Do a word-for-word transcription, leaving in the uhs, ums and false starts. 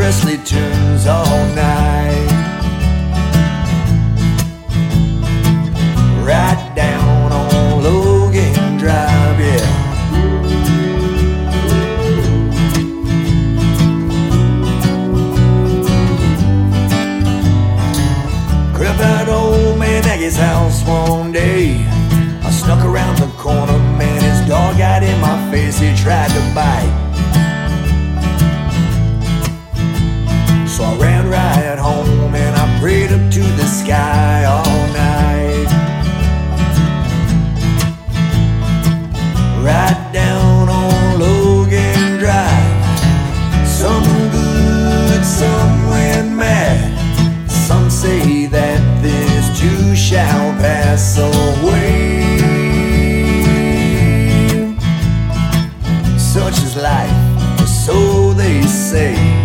Presley tunes all night. Right down on Logan Drive, yeah. Crept out old man Aggie's house one day. I snuck around the corner, man, his dog got in my face, he tried to bite. So I ran right home and I prayed up to the sky all night. Right down on Logan Drive. Some good, some went mad. Some say that this too shall pass away. Such is life, so they say.